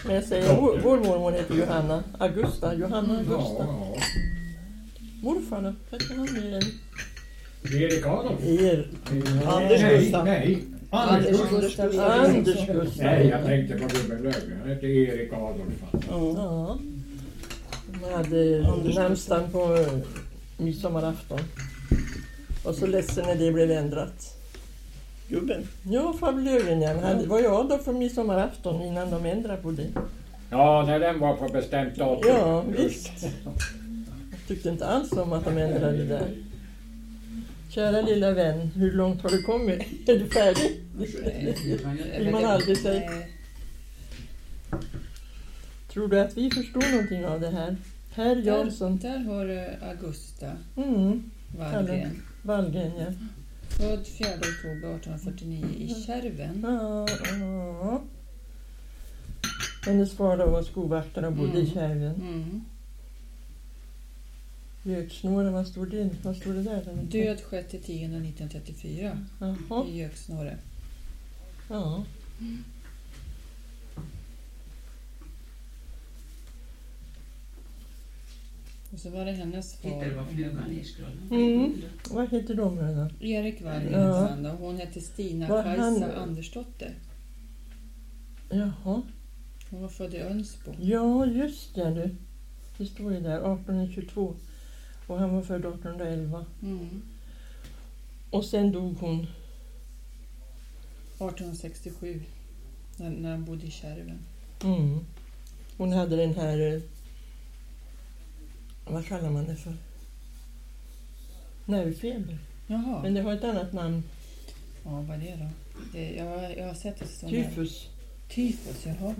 Men jag säger, vår mormor heter Johanna Augusta. Ja. Morfar då? Hette han mer än? Erik Adolf. Anders Gustaf. Nej. Anders Gustaf. Nej, jag tänkte på gubben Löfgren. Han hette Erik Adolf. Ja. De hade namnsdagen på midsommarafton. Och så ledsen när det blev ändrat. Gubben. Ja, farbror Löfgren, det var jag då för midsommarafton innan de ändrade på det. Ja, när den var på bestämt datum. Ja, visst. Jag tyckte inte alls om att de ändrade det där. Kära lilla vän, hur långt har du kommit? Är du färdig? Vill man aldrig säga. Tror du att vi förstår någonting av det här? Herr Jansson. Där har du Augusta Wallgren, ja. Född 4 oktober 1849 i Kärven. Ja. Hennes far var skovaktare och bodde i Kärven. Göksnåre, vad stod det där? Död 6/10/1934 i Göksnåre. Ja. Och så var det hennes far. Vad heter de då? Erik Wallgren. Hon hette Stina Kajsa Andersdotter. Jaha. Hon var född i Önsbo. Ja, just det du. Det står ju där, 1822. Och han var född 1811. Och sen dog hon 1867. När han bodde i Kärven. Hon hade den här... Vad kallar man det för? Nervfeber. Jaha. Men det har ett annat namn. Ja, vad är det då? Jag har sett det som Tyfus. Tyfus, jaha.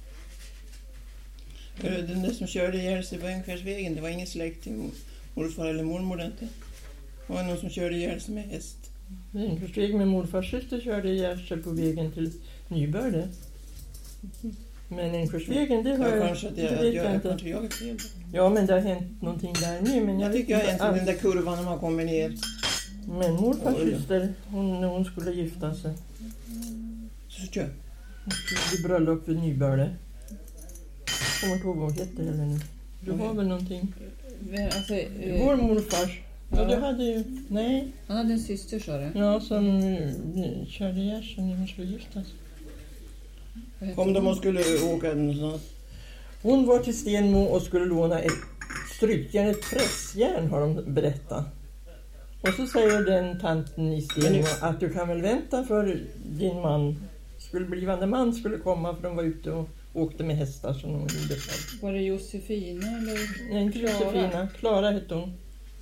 Den där som körde ihjäl sig på Ängskärsvägen, det var ingen släkt till morfar eller mormor inte. Det var någon som körde ihjäl sig med häst. Ängskärsvägen med morfars syster körde ihjäl sig på vägen till Nybörde. Men Ängskärsvägen, det har jag kanske jag är fel. Ja, men det har hänt någonting där nu. Men jag tycker jag är den där kurvan när man kommer ner. Men morfars syster, hon skulle gifta sig. Så kör. Hon skulle bli bröllop vid Nybörde. Kommer inte ihåg vad hon hette heller nu. Du har väl någonting? Alltså, vår morfars. Ja, du hade ju... Nej. Han hade en syster, sa du? Ja, som körde ihjäl sig när hon skulle gifta sig. Kom de och skulle åka någonstans? Hon var till Stenmo och skulle låna ett strykjärn, ett pressjärn har de berättat. Och så säger den tanten i Stenmo att du kan väl vänta för din man, blivande man skulle komma, för de var ute och åkte med hästar som de gjorde själv. Var det Josefina eller? Nej, inte Josefina. Klara hette hon.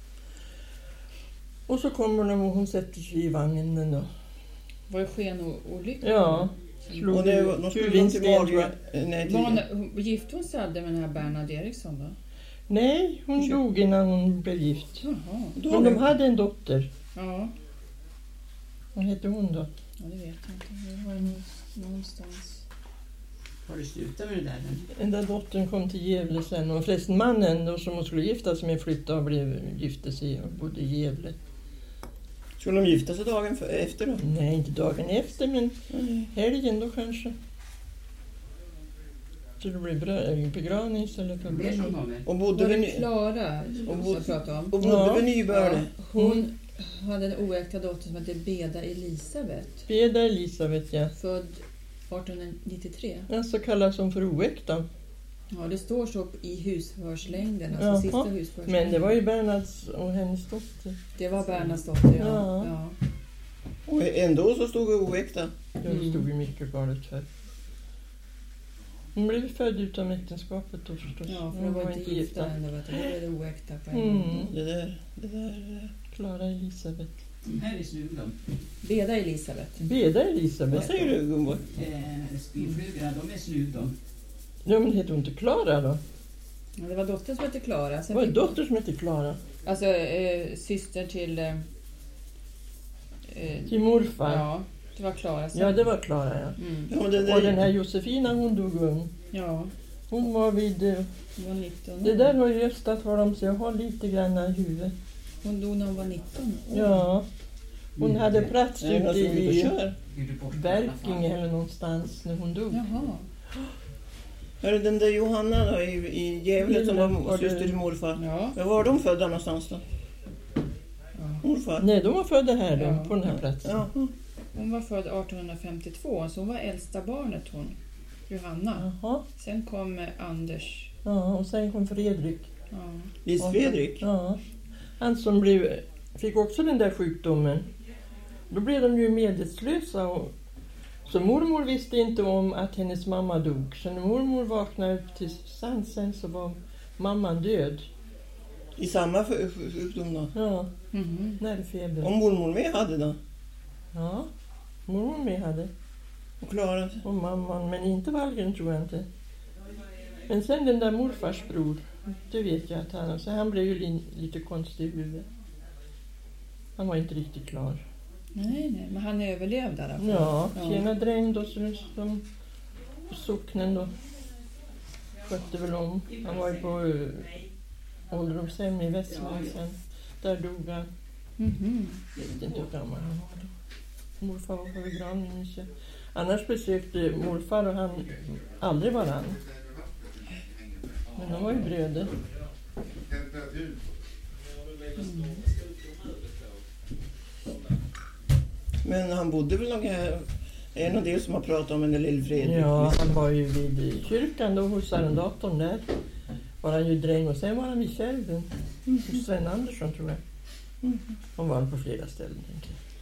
Och så kommer de och hon sätter sig i vagnen då. Var det skenolycka? Ja. Och de skulle tillbaka. Gifte hon sig aldrig med den här Bernhard Eriksson då? Nej, hon dog innan hon blev gift. Jaha. Men de hade en dotter. Ja. Vad hette hon då? Ja, det vet jag inte. Det var någonstans. Har du slutat med det där? Den där dottern kom till Gävle sen. Och förresten mannen då, som hon skulle gifta sig med flyttade och gifte sig och bodde i Gävle. Skulle de gifta sig dagen efter då? Nej, inte dagen efter, men helgen då kanske. Så det blir begravning istället för bröllop. Och bodde vid Klara och bodde vid Nybörde. Ja, hon hade en oäkta dotter som hette Beda Elisabeth. Beda Elisabeth, ja. Född 1893. Ja, så kallas hon för oäkta. Ja, det står så i husförslängden, alltså sista husförslängden. Men det var ju Bernhards och hennes dotter. Det var Bernhards dotter, ja. Och ändå så stod det oäkta. Ja, det stod ju mycket galet för. Hon blev född utom äktenskapet då förstås. Ja, för hon var inte gifta ändå, vet du. Hon blev oäkta på en gång. Det där. Klara Elisabeth. Här är snugdom. Beda Elisabeth. Beda Elisabeth. Vad säger du, Gunborg? Spillflugorna, de är snugdom. Ja, men heter hon inte Klara då? Ja, det var dottern som hette Klara. Det var dotter som hette Klara. Alltså syster till... till morfar. Ja, det var Klara. Ja, det var Klara, ja. Ja, och den här Josefina, hon dog ung. Ja. Hon var vid... Hon var 19 år. Det där har ju röstat har de sig att ha lite grann i huvudet. Hon dog när hon var 19 år. Ja. Hon hade plats ute i kör. Berkinge eller någonstans när hon dog. Jaha. Hörru, den där Johanna då, i Gävle som var syster till morfar. Ja. Var var de födda någonstans då? Morfar? Nej, de var födda här då, Ja. på den här platsen. Ja. Hon var född 1852, så hon var äldsta barnet hon, Johanna. Jaha. Sen kom Anders. Ja, och sen kom Fredrik. Ja. Lis Fredrik? Ja. Han som fick också den där sjukdomen. Då blev de ju medvetslösa. Så mormor visste inte om att hennes mamma dog. Så när mormor vaknade upp till sansen så var mamman död. I samma sjukdom då? Ja, Mhm. nervfeber. Om mormor med hade då? Ja, mormor med hade. Och klarade sig? Och mamman, men inte Wallgren tror jag inte. Men sen den där morfars bror, det vet jag att han blev ju lite konstig i huvudet. Han var inte riktigt klar. Nej, men han överlevde i alla fall. Ja, tjena dräng då som socknen då skötte väl om. Han var ju på ålderdomshem i Västmanland sen. Där dog han. Mhm. Jag vet inte hur gammal han var då. Morfar var på begravningen. Annars besökte morfar och han aldrig varann. Men de var ju bröder. Men han bodde väl nog här? En av de som har pratat om den där lille Fredrik. Ja, han var ju vid kyrkan då hos arrendatorn där. Var han ju dräng och sen var han vid kälven. Hos Sven Andersson tror jag. Han var på flera ställen. Tänker jag.